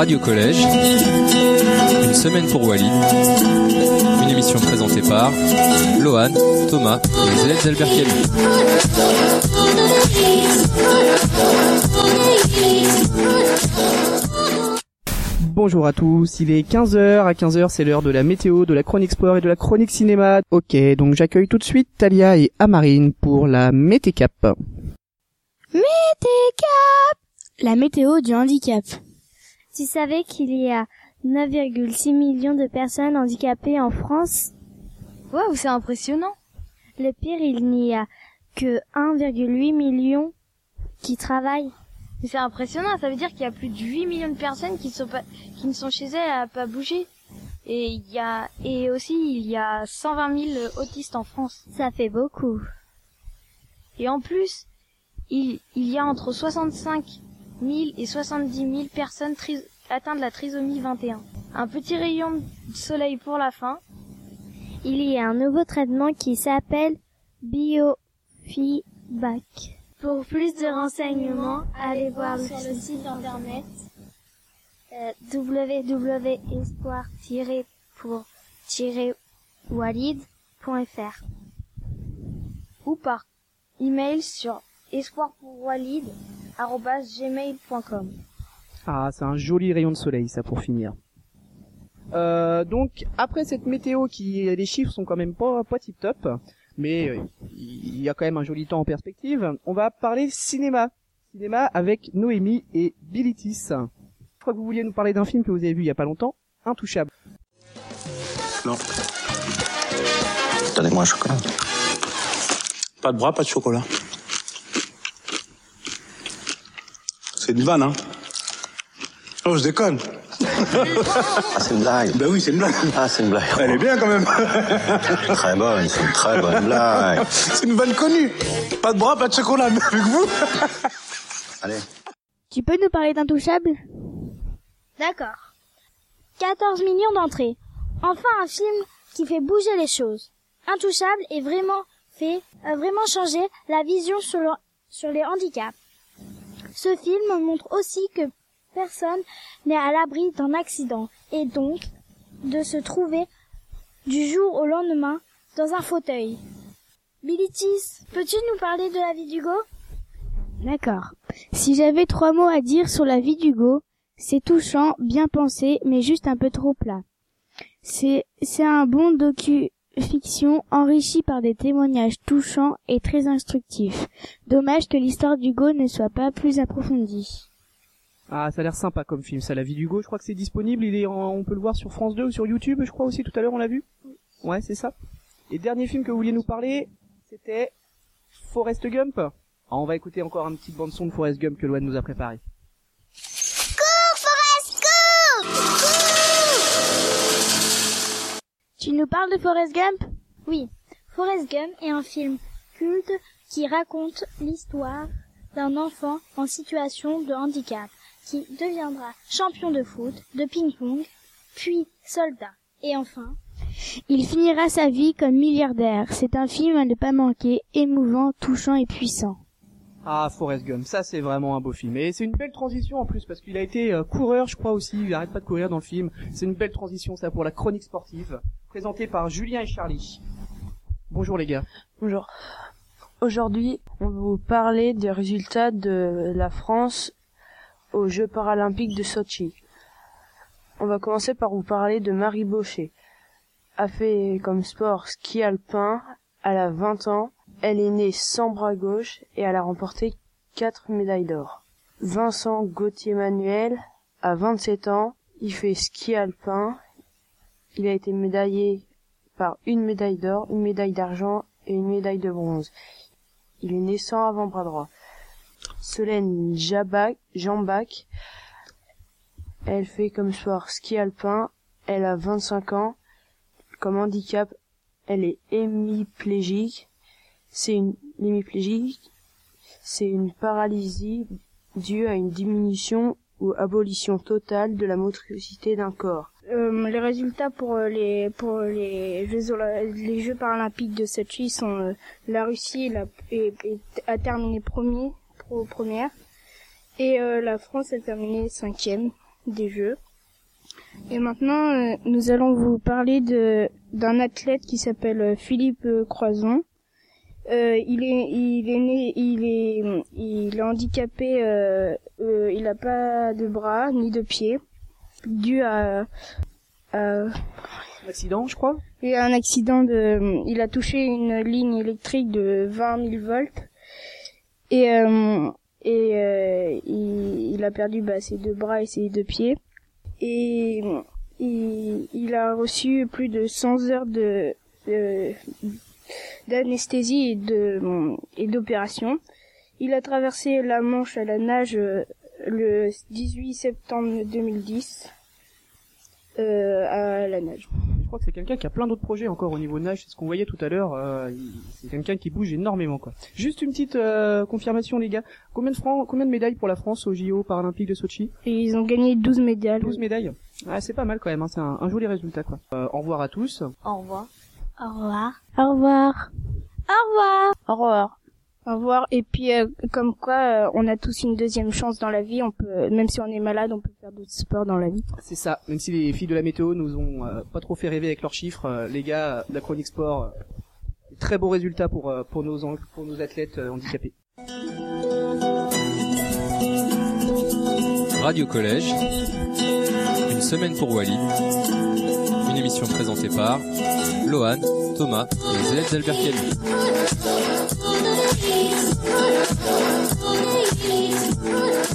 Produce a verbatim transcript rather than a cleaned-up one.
Radio Collège, une semaine pour Walid, une émission présentée par Lohan, Thomas et les élèves d'Albert Camus. Bonjour à tous, il est quinze heures, à quinze heures c'est l'heure de la météo, de la chronique sport et de la chronique cinéma. Ok, donc j'accueille tout de suite Talia et Amarine pour la Métécap. Métécap, la météo du handicap. Tu savais qu'il y a neuf virgule six millions de personnes handicapées en France? Waouh, c'est impressionnant. Le pire, il n'y a que un virgule huit million qui travaillent. Mais c'est impressionnant, ça veut dire qu'il y a plus de huit millions de personnes qui sont pas, qui ne sont chez elles à pas bouger. Et il y a, et aussi, il y a cent vingt mille autistes en France. Ça fait beaucoup. Et en plus, il, il y a entre soixante-cinq mille et soixante-dix mille personnes tri- atteintes de la trisomie vingt et un. Un petit rayon de soleil pour la fin. Il y a un nouveau traitement qui s'appelle biofeedback. Pour plus de renseignements, allez voir sur le site internet euh, w w w point espoir tiret pour tiret walid point f r ou par email sur espoir pour walid arobase gmail point com. Ah, c'est un joli rayon de soleil ça pour finir. Euh, donc après cette météo qui, les chiffres sont quand même pas pas tip top, mais euh, il y a quand même un joli temps en perspective. On va parler cinéma, cinéma avec Noémie et Bilitis. Je crois que vous vouliez nous parler d'un film que vous avez vu il y a pas longtemps, Intouchable. Non. Donnez-moi un chocolat. Pas de bras, pas de chocolat. C'est une vanne, hein. Oh, je déconne. Ah, c'est une blague. Ben oui, c'est une blague. Ah, c'est une blague. Elle est bien quand même. Très bonne, c'est une très bonne blague. C'est une vanne connue. Pas de bras, pas de chocolat, mais avec vous. Allez. Tu peux nous parler d'Intouchable? D'accord. quatorze millions d'entrées. Enfin un film qui fait bouger les choses. Intouchable est vraiment fait, a vraiment changé la vision sur, le, sur les handicaps. Ce film montre aussi que personne n'est à l'abri d'un accident et donc de se trouver du jour au lendemain dans un fauteuil. Bilitis, peux-tu nous parler de la vie d'Hugo? D'accord. Si j'avais trois mots à dire sur la vie d'Hugo, c'est touchant, bien pensé, mais juste un peu trop plat. C'est, c'est un bon docu-fiction enrichi par des témoignages touchants et très instructifs. Dommage que l'histoire d'Hugo ne soit pas plus approfondie. Ah, ça a l'air sympa comme film, ça, La vie d'Hugo. Je crois que c'est disponible, il est en, on peut le voir sur France deux ou sur YouTube, je crois aussi, tout à l'heure on l'a vu. Ouais, c'est ça. Et dernier film que vous vouliez nous parler, c'était Forrest Gump. Alors, on va écouter encore une petite bande son de Forrest Gump que Loan nous a préparé. Cours, Forrest, cours! Cours! Tu nous parles de Forrest Gump? Oui, Forrest Gump est un film culte qui raconte l'histoire d'un enfant en situation de handicap qui deviendra champion de foot, de ping-pong, puis soldat. Et enfin, il finira sa vie comme milliardaire. C'est un film à ne pas manquer, émouvant, touchant et puissant. Ah, Forrest Gump, ça c'est vraiment un beau film. Et c'est une belle transition en plus, parce qu'il a été euh, coureur, je crois aussi, il arrête pas de courir dans le film. C'est une belle transition ça pour la chronique sportive, présentée par Julien et Charlie. Bonjour les gars. Bonjour. Aujourd'hui, on va vous parler des résultats de la France aux Jeux paralympiques de Sotchi. On va commencer par vous parler de Marie Bochet. A fait comme sport ski alpin, elle a vingt ans, elle est née sans bras gauche et elle a remporté quatre médailles d'or. Vincent Gauthier-Manuel a vingt-sept ans, il fait ski alpin, il a été médaillé par une médaille d'or, une médaille d'argent et une médaille de bronze. Il est né sans avant-bras droit. Solène Jabak, Jambac, elle fait comme sport ski alpin, elle a vingt-cinq ans, comme handicap, elle est hémiplégique. C'est une hémiplégique, c'est une paralysie due à une diminution ou abolition totale de la motricité d'un corps. Euh, les résultats pour les pour les Jeux les Jeux paralympiques de Sotchi sont euh, la Russie la, est, est, a terminé premier pro première et euh, la France a terminé cinquième. des Jeux. Et maintenant, euh, nous allons vous parler de d'un athlète qui s'appelle Philippe Croizon. Euh, il est, il est né, il est, il est handicapé. Euh, euh, il n'a pas de bras ni de pieds, dû à, à Un accident, je crois. Il a un accident de, il a touché une ligne électrique de vingt mille volts et euh, et euh, il, il a perdu bah, ses deux bras et ses deux pieds et il, il a reçu plus de cent heures de, de d'anesthésie et de et d'opération. Il a traversé la Manche à la nage le dix-huit septembre deux mille dix euh, à la nage. Je crois que c'est quelqu'un qui a plein d'autres projets encore au niveau de nage. C'est ce qu'on voyait tout à l'heure. Euh, il- c'est quelqu'un qui bouge énormément, quoi. Juste une petite euh, confirmation, les gars. Combien de francs, combien de médailles pour la France aux J O paralympiques de Sochi? Et ils ont gagné douze médailles. douze médailles. Ah, c'est pas mal quand même. Hein. C'est un, un joli résultat, quoi. Euh, au revoir à tous. Au revoir. Au revoir. Au revoir. Au revoir. Au revoir. Au revoir. Et puis, euh, comme quoi, euh, on a tous une deuxième chance dans la vie. On peut, même si on est malade, on peut faire d'autres sports dans la vie. C'est ça. Même si les filles de la météo nous ont euh, pas trop fait rêver avec leurs chiffres, euh, les gars euh, de la chronique sport, euh, très beaux résultats pour euh, pour nos en- pour nos athlètes euh, handicapés. Radio Collège, une semaine pour Walid, une émission présentée par Lohan, Thomas et les élèves d'Albert Camus.